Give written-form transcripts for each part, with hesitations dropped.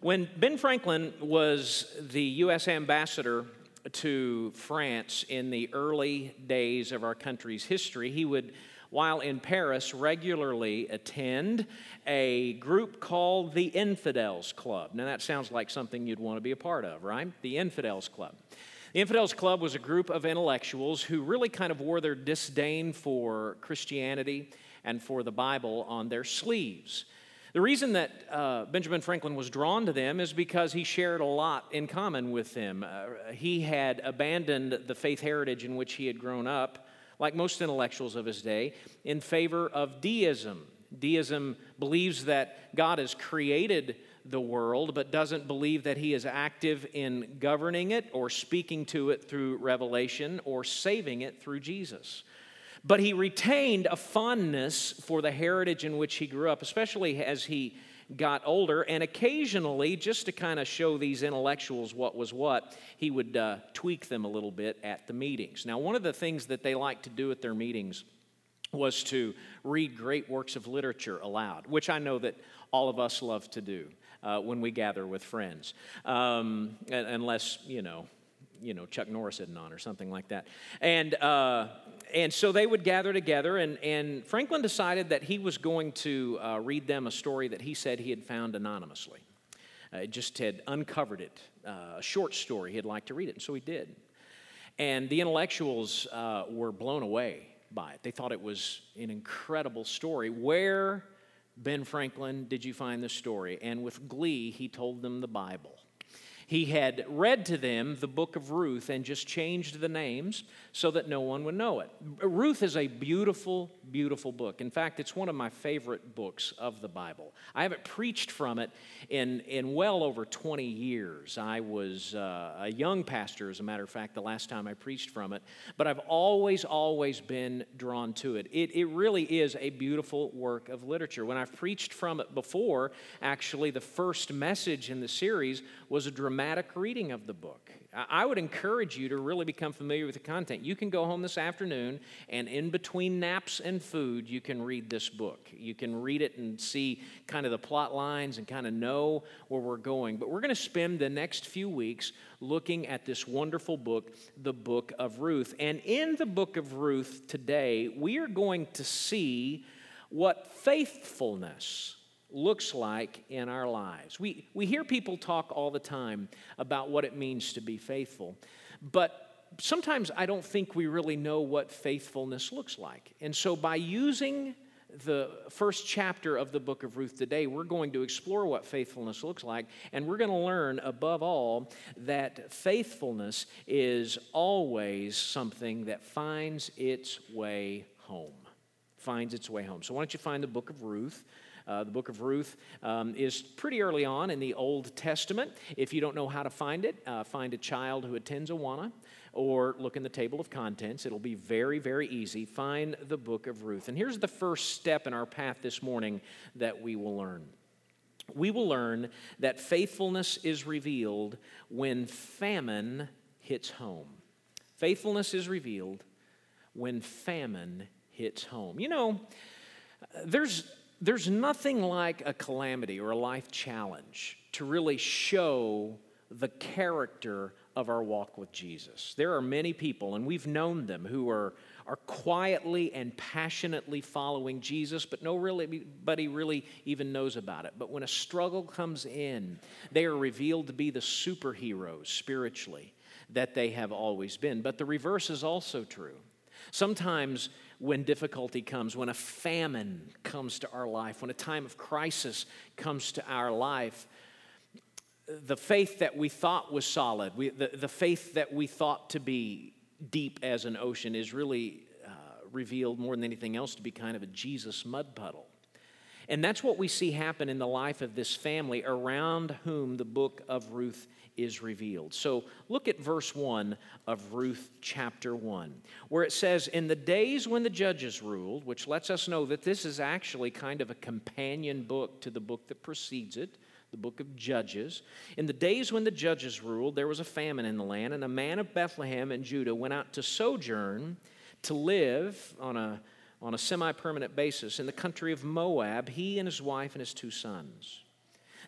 When Ben Franklin was the U.S. ambassador to France in the early days of our country's history, he would, while in Paris, regularly attend a group called the Infidels Club. Now, that sounds like something you'd want to be a part of, right? The Infidels Club. The Infidels Club was a group of intellectuals who really kind of wore their disdain for Christianity and for the Bible on their sleeves. The reason that Benjamin Franklin was drawn to them is because he shared a lot in common with them. He had abandoned the faith heritage in which he had grown up, like most intellectuals of his day, in favor of deism. Deism believes that God has created the world, but doesn't believe that he is active in governing it or speaking to it through revelation or saving it through Jesus. But he retained a fondness for the heritage in which he grew up, especially as he got older, and occasionally, just to kind of show these intellectuals what was what, he would tweak them a little bit at the meetings. Now, one of the things that they liked to do at their meetings was to read great works of literature aloud, which I know that all of us love to do when we gather with friends, unless, Chuck Norris isn't on or something like that. And so they would gather together, and Franklin decided that he was going to read them a story that he said he had found anonymously. Just had uncovered it, a short story. He'd like to read it, and so he did. And the intellectuals were blown away by it. They thought it was an incredible story. Where, Ben Franklin, did you find this story? And with glee, he told them the Bible. He had read to them the book of Ruth and just changed the names so that no one would know it. Ruth is a beautiful, beautiful book. In fact, it's one of my favorite books of the Bible. I haven't preached from it in well over 20 years. I was a young pastor, as a matter of fact, the last time I preached from it. But I've always been drawn to it. It really is a beautiful work of literature. When I've preached from it before, actually, the first message in the series was a dramatic reading of the book. I would encourage you to really become familiar with the content. You can go home this afternoon, and in between naps and food, you can read this book. You can read it and see kind of the plot lines and kind of know where we're going. But we're going to spend the next few weeks looking at this wonderful book, the book of Ruth. And in the book of Ruth today, we are going to see what faithfulness looks like in our lives. We hear people talk all the time about what it means to be faithful, but sometimes I don't think we really know what faithfulness looks like. And so by using the first chapter of the book of Ruth today, we're going to explore what faithfulness looks like, and we're going to learn, above all, that faithfulness is always something that finds its way home. Finds its way home. So why don't you find the book of Ruth? The book of Ruth is pretty early on in the Old Testament. If you don't know how to find it, find a child who attends Awana or look in the table of contents. It'll be very, very easy. Find the book of Ruth. And here's the first step in our path this morning that we will learn. We will learn that faithfulness is revealed when famine hits home. Faithfulness is revealed when famine hits home. You know, there's nothing like a calamity or a life challenge to really show the character of our walk with Jesus. There are many people, and we've known them, who are quietly and passionately following Jesus, but nobody really even knows about it. But when a struggle comes in, they are revealed to be the superheroes spiritually that they have always been. But the reverse is also true. Sometimes when difficulty comes, when a famine comes to our life, when a time of crisis comes to our life, the faith that we thought was solid, the faith that we thought to be deep as an ocean is really revealed more than anything else to be kind of a Jesus mud puddle. And that's what we see happen in the life of this family around whom the book of Ruth is revealed. So look at verse 1 of Ruth chapter 1, where it says, "In the days when the judges ruled," which lets us know that this is actually kind of a companion book to the book that precedes it, the book of Judges. "In the days when the judges ruled, there was a famine in the land, and a man of Bethlehem in Judah went out to sojourn, to live on a semi-permanent basis in the country of Moab, he and his wife and his 2 sons.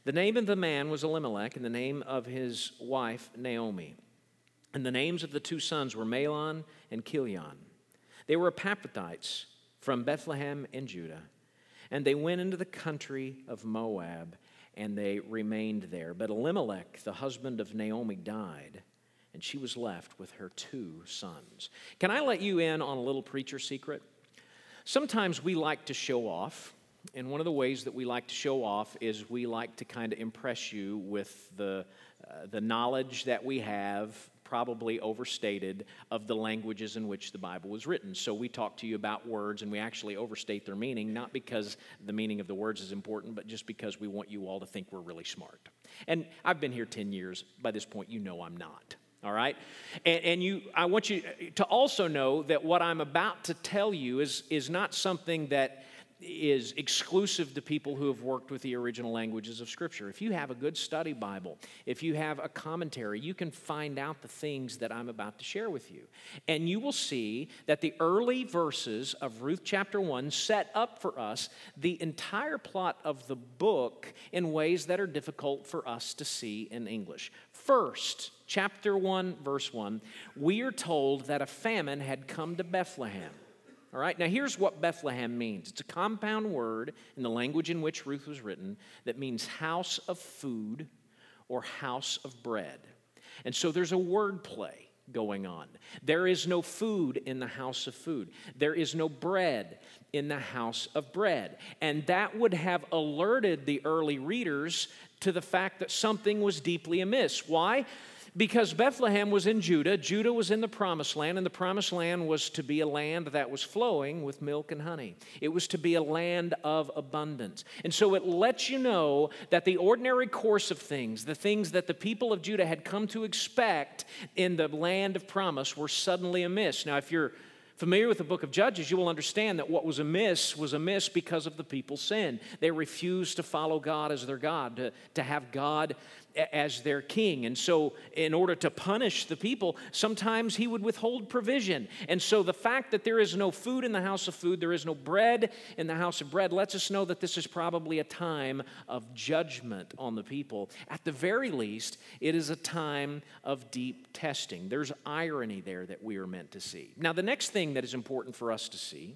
The name of the man was Elimelech, and the name of his wife Naomi. And the names of the two sons were Mahlon and Chilion. They were Epaphrathites from Bethlehem in Judah. And they went into the country of Moab, and they remained there. But Elimelech, the husband of Naomi, died, and she was left with her two sons. Can I let you in on a little preacher secret? Sometimes we like to show off. And one of the ways that we like to show off is we like to kind of impress you with the knowledge that we have, probably overstated, of the languages in which the Bible was written. So we talk to you about words and we actually overstate their meaning, not because the meaning of the words is important, but just because we want you all to think we're really smart. And I've been here 10 years. By this point, you know I'm not. All right? And I want you to also know that what I'm about to tell you is not something that is exclusive to people who have worked with the original languages of Scripture. If you have a good study Bible, if you have a commentary, you can find out the things that I'm about to share with you. And you will see that the early verses of Ruth chapter 1 set up for us the entire plot of the book in ways that are difficult for us to see in English. First, chapter 1, verse 1, we are told that a famine had come to Bethlehem. All right, now here's what Bethlehem means. It's a compound word in the language in which Ruth was written that means house of food or house of bread. And so there's a word play going on. There is no food in the house of food. There is no bread in the house of bread. And that would have alerted the early readers to the fact that something was deeply amiss. Why? Because Bethlehem was in Judah, Judah was in the Promised Land, and the Promised Land was to be a land that was flowing with milk and honey. It was to be a land of abundance. And so it lets you know that the ordinary course of things, the things that the people of Judah had come to expect in the land of promise, were suddenly amiss. Now, if you're familiar with the book of Judges, you will understand that what was amiss because of the people's sin. They refused to follow God as their God, to have God as their king. And so in order to punish the people, sometimes he would withhold provision. And so the fact that there is no food in the house of food, there is no bread in the house of bread, lets us know that this is probably a time of judgment on the people. At the very least, it is a time of deep testing. There's irony there that we are meant to see. Now, the next thing that is important for us to see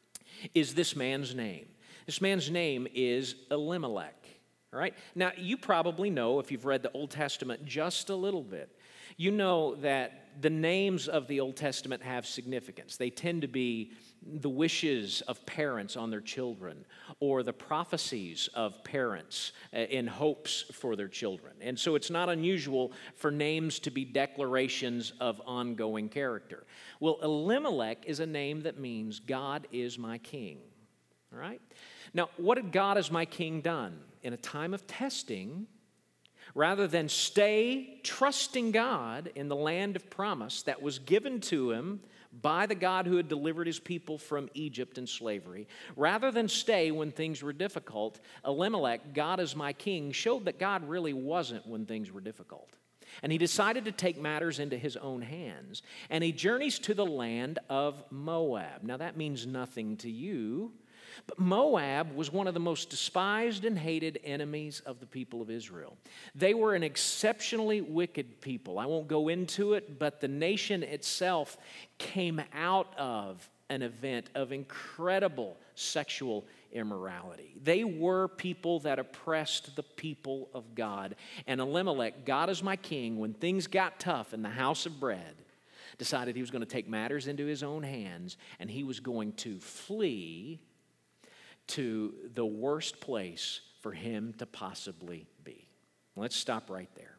is this man's name. This man's name is Elimelech. All right? Now, you probably know, if you've read the Old Testament just a little bit, you know that the names of the Old Testament have significance. They tend to be the wishes of parents on their children or the prophecies of parents in hopes for their children. And so it's not unusual for names to be declarations of ongoing character. Well, Elimelech is a name that means God is my king. All right? Now, what had God as my king done? In a time of testing, rather than stay trusting God in the land of promise that was given to him by the God who had delivered his people from Egypt and slavery, rather than stay when things were difficult, Elimelech, God as my king, showed that God really wasn't when things were difficult. And he decided to take matters into his own hands. And he journeys to the land of Moab. Now, that means nothing to you. But Moab was one of the most despised and hated enemies of the people of Israel. They were an exceptionally wicked people. I won't go into it, but the nation itself came out of an event of incredible sexual immorality. They were people that oppressed the people of God. And Elimelech, God is my king, when things got tough in the house of bread, decided he was going to take matters into his own hands, and he was going to flee to the worst place for him to possibly be. Let's stop right there.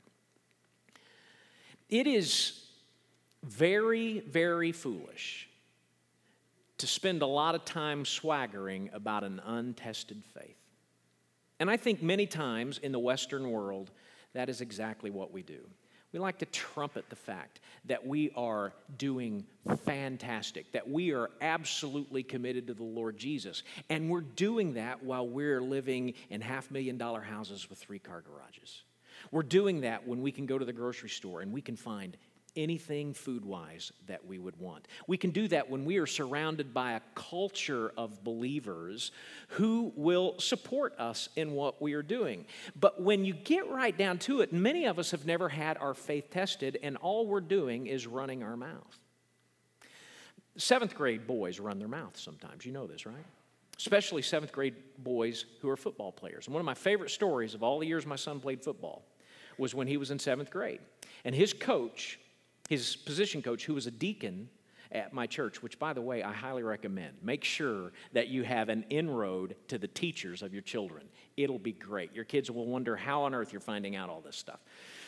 It is very, very foolish to spend a lot of time swaggering about an untested faith. And I think many times in the Western world, that is exactly what we do. We like to trumpet the fact that we are doing fantastic, that we are absolutely committed to the Lord Jesus. And we're doing that while we're living in $500,000 houses with 3-car garages. We're doing that when we can go to the grocery store and we can find anything food-wise that we would want. We can do that when we are surrounded by a culture of believers who will support us in what we are doing. But when you get right down to it, many of us have never had our faith tested, and all we're doing is running our mouth. 7th grade boys run their mouth sometimes. You know this, right? Especially 7th grade boys who are football players. And one of my favorite stories of all the years my son played football was when he was in 7th grade. And his coach, his position coach, who was a deacon at my church, which, by the way, I highly recommend. Make sure that you have an inroad to the teachers of your children. It'll be great. Your kids will wonder how on earth you're finding out all this stuff.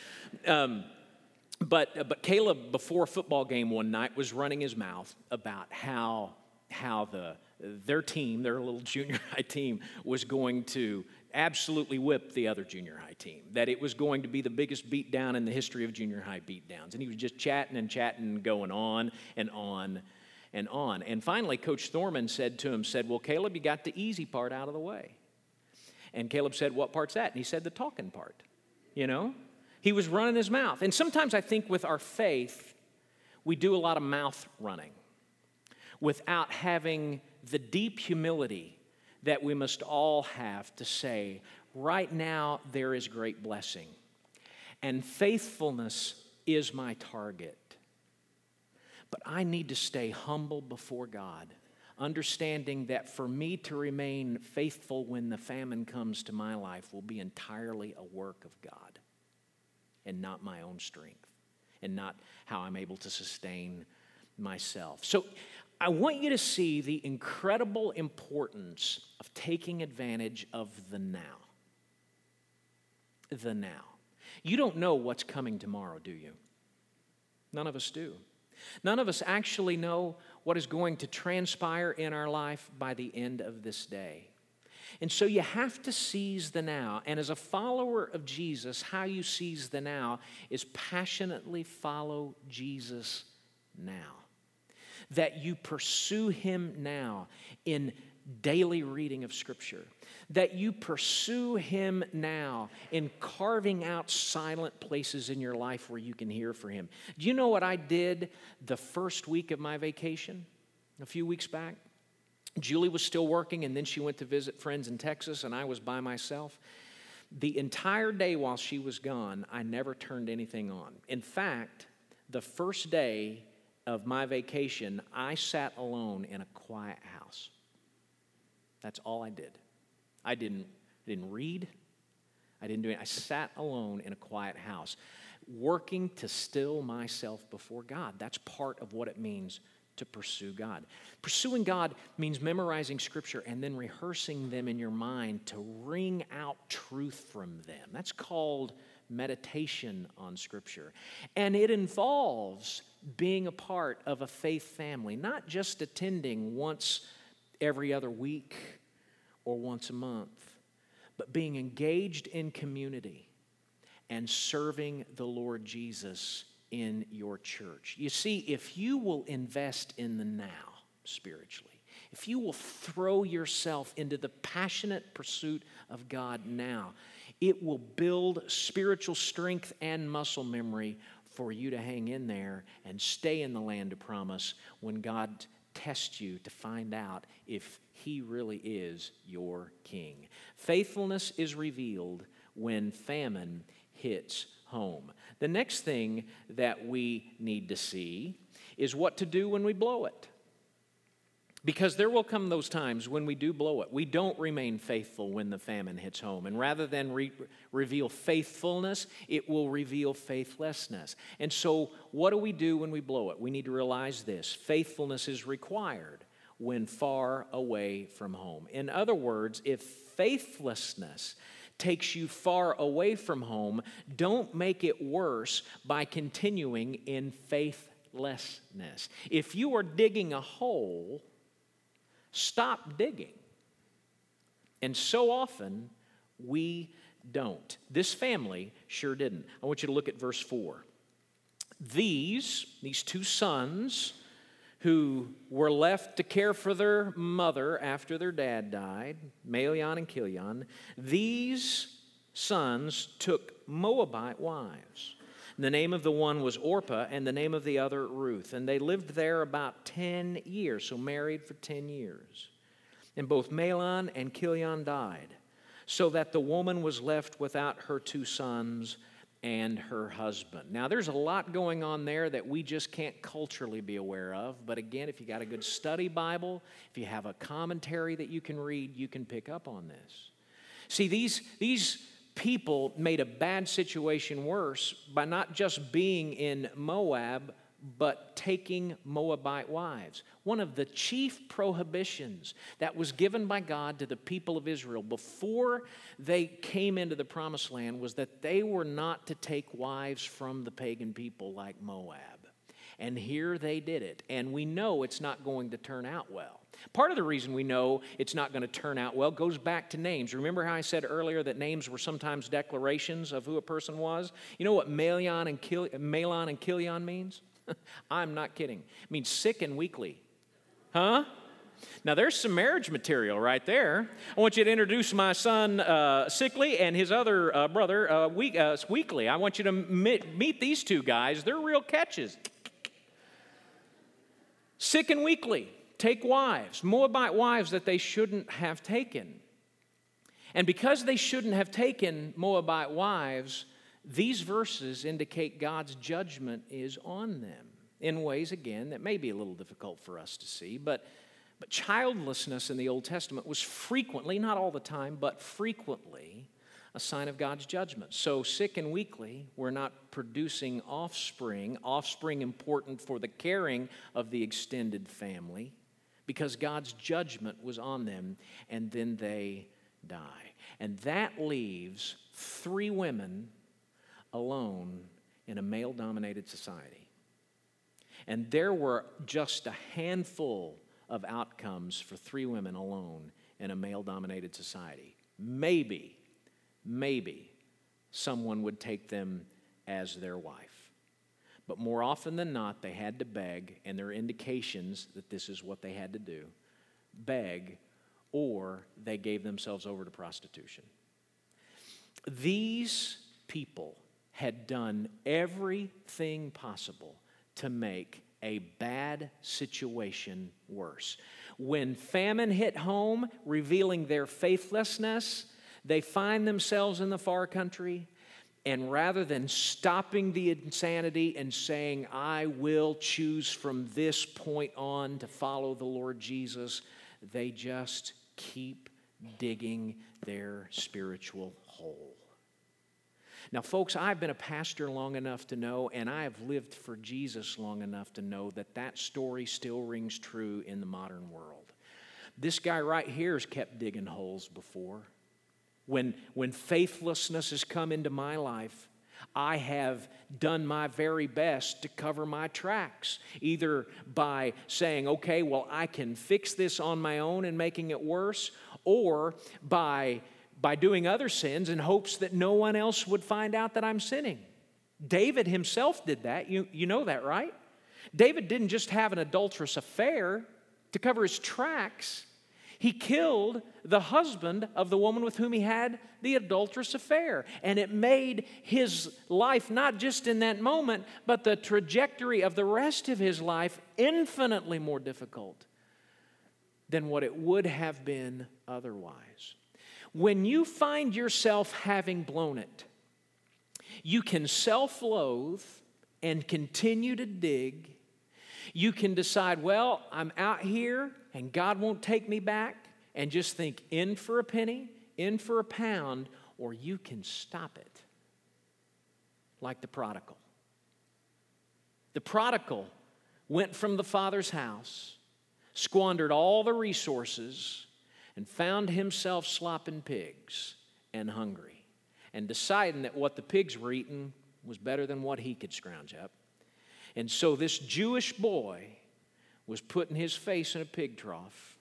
But Caleb, before a football game one night, was running his mouth about how their team, their little junior high team, was going to absolutely whip the other junior high team, that it was going to be the biggest beatdown in the history of junior high beatdowns. And he was just chatting, going on and on and on. And finally, Coach Thorman said, well, Caleb, you got the easy part out of the way. And Caleb said, what part's that? And he said, the talking part, you know? He was running his mouth. And sometimes I think with our faith, we do a lot of mouth running without having the deep humility that we must all have to say, right now there is great blessing, and faithfulness is my target. But I need to stay humble before God, understanding that for me to remain faithful when the famine comes to my life will be entirely a work of God and not my own strength and not how I'm able to sustain myself. So I want you to see the incredible importance of taking advantage of the now. The now. You don't know what's coming tomorrow, do you? None of us do. None of us actually know what is going to transpire in our life by the end of this day. And so you have to seize the now. And as a follower of Jesus, how you seize the now is passionately follow Jesus now. That you pursue him now in daily reading of Scripture. That you pursue him now in carving out silent places in your life where you can hear from him. Do you know what I did the first week of my vacation a few weeks back? Julie was still working, and then she went to visit friends in Texas, and I was by myself. The entire day while she was gone, I never turned anything on. In fact, the first day of my vacation, I sat alone in a quiet house. That's all I did. I didn't read. I didn't do anything. I sat alone in a quiet house, working to still myself before God. That's part of what it means to pursue God. Pursuing God means memorizing Scripture and then rehearsing them in your mind to wring out truth from them. That's called meditation on Scripture. And it involves being a part of a faith family, not just attending once every other week or once a month, but being engaged in community and serving the Lord Jesus in your church. You see, if you will invest in the now spiritually, if you will throw yourself into the passionate pursuit of God now, it will build spiritual strength and muscle memory for you to hang in there and stay in the land of promise when God tests you to find out if he really is your king. Faithfulness is revealed when famine hits home. The next thing that we need to see is what to do when we blow it. Because there will come those times when we do blow it. We don't remain faithful when the famine hits home. And rather than reveal faithfulness, it will reveal faithlessness. And so what do we do when we blow it? We need to realize this. Faithfulness is required when far away from home. In other words, if faithlessness takes you far away from home, don't make it worse by continuing in faithlessness. If you are digging a hole, stop digging. And so often, we don't. This family sure didn't. I want you to look at verse 4. These two sons who were left to care for their mother after their dad died, Mahlon and Chilion, these sons took Moabite wives. The name of the one was Orpah, and the name of the other Ruth. And they lived there about 10 years, so married for 10 years. And both Mahlon and Chilion died, so that the woman was left without her 2 sons and her husband. Now, there's a lot going on there that we just can't culturally be aware of. But again, if you got a good study Bible, if you have a commentary that you can read, you can pick up on this. See, these people made a bad situation worse by not just being in Moab, but taking Moabite wives. One of the chief prohibitions that was given by God to the people of Israel before they came into the promised land was that they were not to take wives from the pagan people like Moab. And here they did it. And we know it's not going to turn out well. Part of the reason we know it's not going to turn out well goes back to names. Remember how I said earlier that names were sometimes declarations of who a person was? You know what Mahlon and Chilion means? I'm not kidding. It means sick and weakly. Huh? Now, there's some marriage material right there. I want you to introduce my son, Sickly, and his other brother, Weakly. I want you to meet these 2 guys. They're real catches. Sick and weakly. Take wives, Moabite wives that they shouldn't have taken. And because they shouldn't have taken Moabite wives, these verses indicate God's judgment is on them in ways, again, that may be a little difficult for us to see. But childlessness in the Old Testament was frequently, not all the time, but frequently a sign of God's judgment. So sick and weakly were not producing offspring important for the caring of the extended family, because God's judgment was on them, and then they die. And that leaves 3 women alone in a male-dominated society. And there were just a handful of outcomes for 3 women alone in a male-dominated society. Maybe someone would take them as their wife. But more often than not, they had to beg, and there are indications that this is what they had to do. Beg, or they gave themselves over to prostitution. These people had done everything possible to make a bad situation worse. When famine hit home, revealing their faithlessness, they find themselves in the far country, and rather than stopping the insanity and saying, I will choose from this point on to follow the Lord Jesus, they just keep digging their spiritual hole. Now, folks, I've been a pastor long enough to know, and I have lived for Jesus long enough to know that that story still rings true in the modern world. This guy right here has kept digging holes before. When faithlessness has come into my life, I have done my very best to cover my tracks, either by saying, okay, well, I can fix this on my own and making it worse, or by doing other sins in hopes that no one else would find out that I'm sinning. David himself did that. You know that, right? David didn't just have an adulterous affair to cover his tracks. He killed the husband of the woman with whom he had the adulterous affair. And it made his life, not just in that moment, but the trajectory of the rest of his life infinitely more difficult than what it would have been otherwise. When you find yourself having blown it, you can self-loathe and continue to dig. You can decide, well, I'm out here and God won't take me back, and just think in for a penny, in for a pound, or you can stop it. Like the prodigal. The prodigal went from the father's house, squandered all the resources, and found himself slopping pigs and hungry, and deciding that what the pigs were eating was better than what he could scrounge up. And so this Jewish boy was putting his face in a pig trough,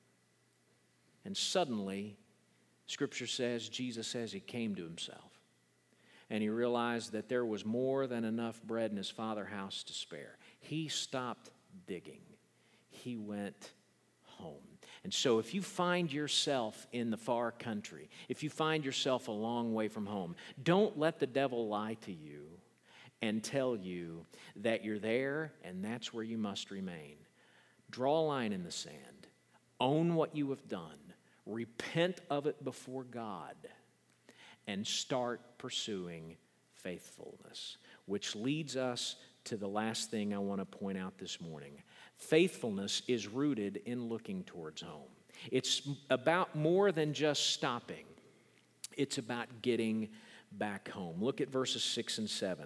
and suddenly, Scripture says, Jesus says he came to himself, and he realized that there was more than enough bread in his father's house to spare. He stopped digging. He went home. And so if you find yourself in the far country, if you find yourself a long way from home, don't let the devil lie to you and tell you that you're there and that's where you must remain. Draw a line in the sand. Own what you have done. Repent of it before God and start pursuing faithfulness, which leads us to the last thing I want to point out this morning. Faithfulness is rooted in looking towards home. It's about more than just stopping. It's about getting back home. Look at verses 6 and 7.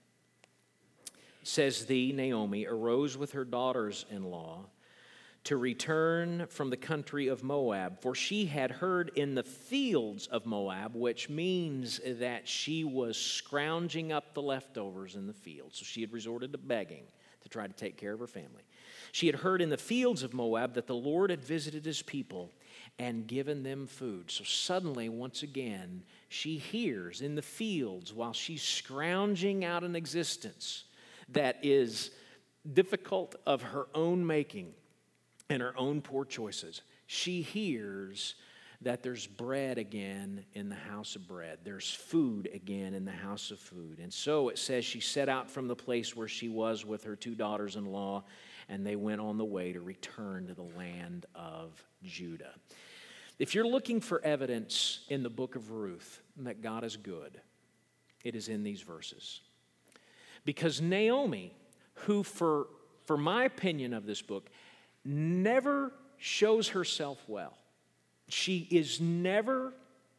It says, Naomi, arose with her daughters-in-law to return from the country of Moab, for she had heard in the fields of Moab, which means that she was scrounging up the leftovers in the field. So she had resorted to begging to try to take care of her family. She had heard in the fields of Moab that the Lord had visited his people and given them food. So suddenly, once again, she hears in the fields while she's scrounging out an existence that is difficult of her own making and her own poor choices. She hears that there's bread again in the house of bread. There's food again in the house of food. And so it says she set out from the place where she was with her 2 daughters-in-law, and they went on the way to return to the land of Judah. If you're looking for evidence in the book of Ruth that God is good, it is in these verses. Because Naomi, who for my opinion of this book, never shows herself well. She is never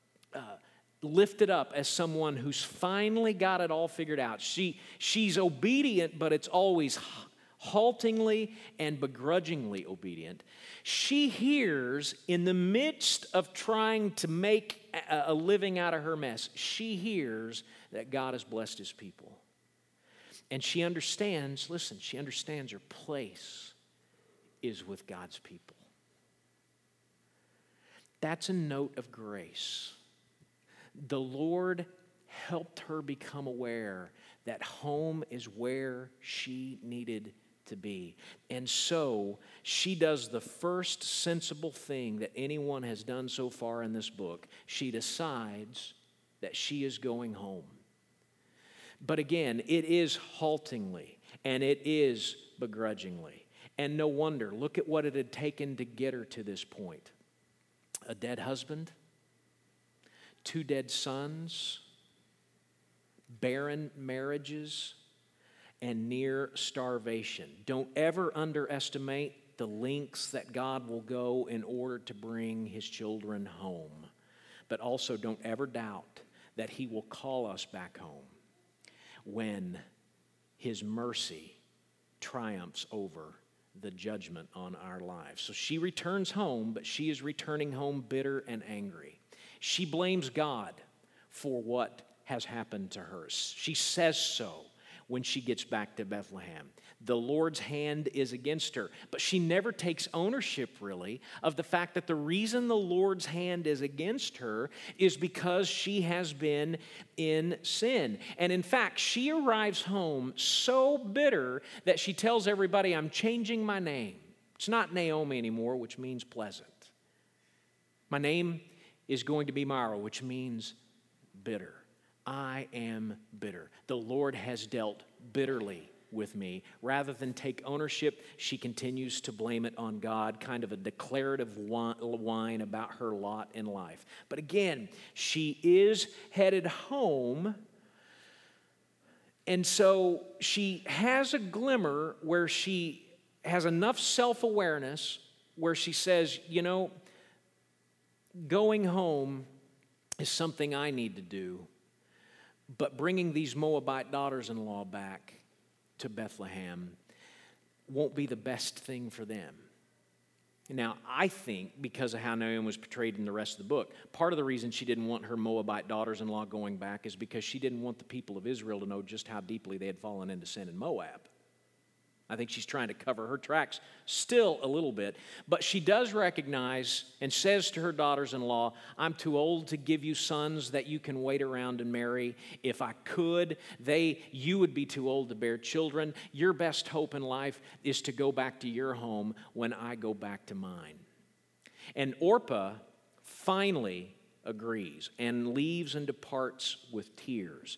lifted up as someone who's finally got it all figured out. She's obedient, but it's always haltingly and begrudgingly obedient. She hears in the midst of trying to make a living out of her mess, she hears that God has blessed his people. And she understands, listen, she understands her place is with God's people. That's a note of grace. The Lord helped her become aware that home is where she needed to be. And so she does the first sensible thing that anyone has done so far in this book. She decides that she is going home. But again, it is haltingly and it is begrudgingly. And no wonder, look at what it had taken to get her to this point. A dead husband, 2 dead sons, barren marriages, and near starvation. Don't ever underestimate the lengths that God will go in order to bring his children home. But also don't ever doubt that he will call us back home when his mercy triumphs over the judgment on our lives. So she returns home, but she is returning home bitter and angry. She blames God for what has happened to her. She says so when she gets back to Bethlehem. The Lord's hand is against her. But she never takes ownership, really, of the fact that the reason the Lord's hand is against her is because she has been in sin. And in fact, she arrives home so bitter that she tells everybody, I'm changing my name. It's not Naomi anymore, which means pleasant. My name is going to be Mara, which means bitter. I am bitter. The Lord has dealt bitterly with me. Rather than take ownership, she continues to blame it on God, kind of a declarative whine about her lot in life. But again, she is headed home, and so she has a glimmer where she has enough self-awareness where she says, going home is something I need to do, but bringing these Moabite daughters-in-law back to Bethlehem won't be the best thing for them. Now, I think because of how Naomi was portrayed in the rest of the book, part of the reason she didn't want her Moabite daughters-in-law going back is because she didn't want the people of Israel to know just how deeply they had fallen into sin in Moab. I think she's trying to cover her tracks still a little bit. But she does recognize and says to her daughters-in-law, I'm too old to give you sons that you can wait around and marry. If I could, you would be too old to bear children. Your best hope in life is to go back to your home when I go back to mine. And Orpah finally agrees and leaves and departs with tears.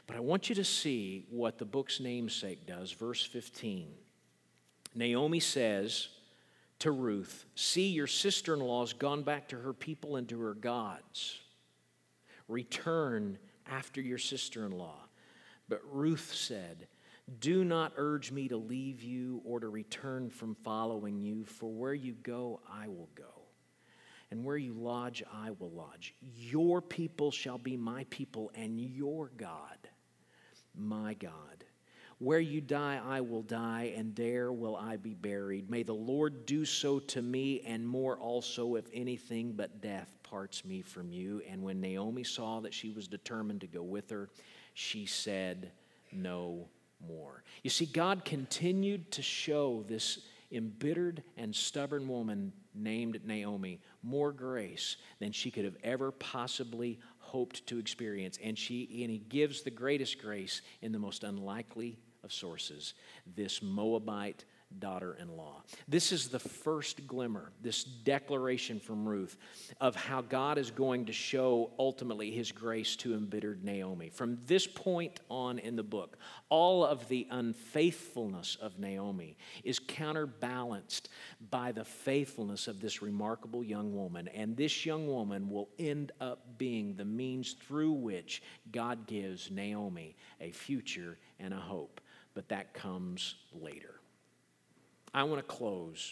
But I want you to see what the book's namesake does. Verse 15. Naomi says to Ruth, "See, your sister-in-law's gone back to her people and to her gods. Return after your sister-in-law." But Ruth said, "Do not urge me to leave you or to return from following you, for where you go, I will go, and where you lodge, I will lodge. Your people shall be my people, and your God, my God. Where you die, I will die, and there will I be buried. May the Lord do so to me, and more also, if anything but death parts me from you." And when Naomi saw that she was determined to go with her, she said no more. You see, God continued to show this embittered and stubborn woman named Naomi more grace than she could have ever possibly hoped to experience. And he gives the greatest grace in the most unlikely of sources, this Moabite daughter-in-law. This is the first glimmer, this declaration from Ruth of how God is going to show ultimately his grace to embittered Naomi. From this point on in the book, all of the unfaithfulness of Naomi is counterbalanced by the faithfulness of this remarkable young woman. And this young woman will end up being the means through which God gives Naomi a future and a hope. But that comes later. I want to close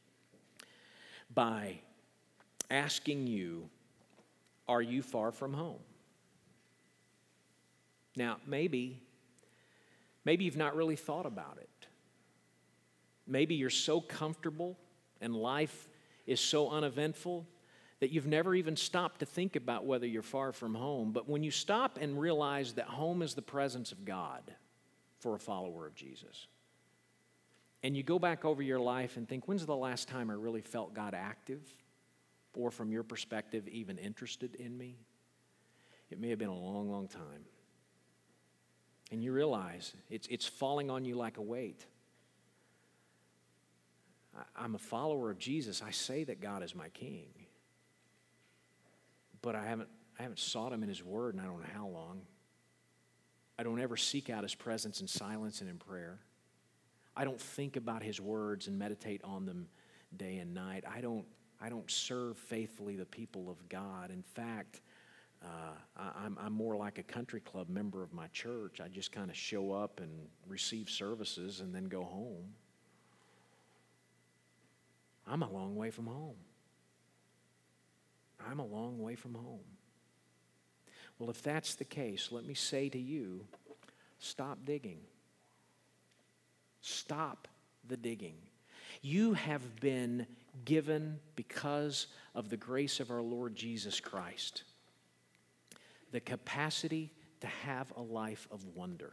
by asking you, are you far from home? Now, maybe you've not really thought about it. Maybe you're so comfortable and life is so uneventful that you've never even stopped to think about whether you're far from home. But when you stop and realize that home is the presence of God for a follower of Jesus, and you go back over your life and think, when's the last time I really felt God active? Or from your perspective, even interested in me? It may have been a long, long time. And you realize it's falling on you like a weight. I'm a follower of Jesus. I say that God is my King. But I haven't sought Him in His Word in I don't know how long. I don't ever seek out His presence in silence and in prayer. I don't think about His words and meditate on them day and night. I don't serve faithfully the people of God. In fact, I'm more like a country club member of my church. I just kind of show up and receive services and then go home. I'm a long way from home. I'm a long way from home. Well, if that's the case, let me say to you, stop digging. Stop the digging. You have been given, because of the grace of our Lord Jesus Christ, the capacity to have a life of wonder.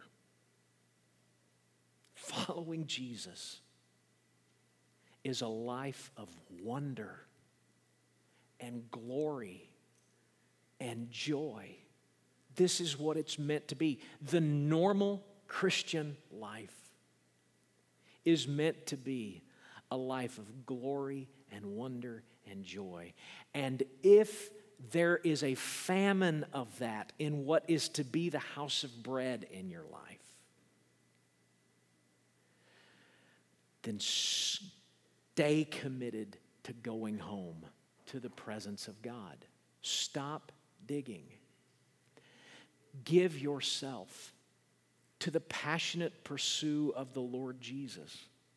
Following Jesus is a life of wonder and glory and joy. This is what it's meant to be. The normal Christian life is meant to be a life of glory and wonder and joy. And if there is a famine of that in what is to be the house of bread in your life, then stay committed to going home to the presence of God. Stop digging. Give yourself to the passionate pursuit of the Lord Jesus.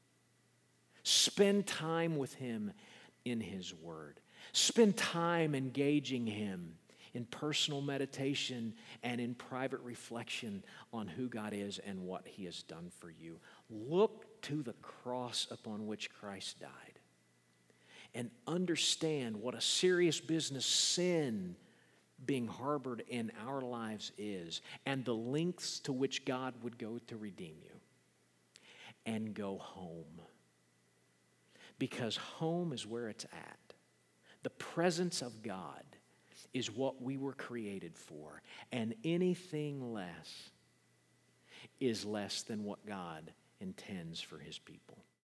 Spend time with Him in His Word. Spend time engaging Him in personal meditation and in private reflection on who God is and what He has done for you. Look to the cross upon which Christ died and understand what a serious business sin being harbored in our lives is, and the lengths to which God would go to redeem you. And go home. Because home is where it's at. The presence of God is what we were created for, and anything less is less than what God intends for His people.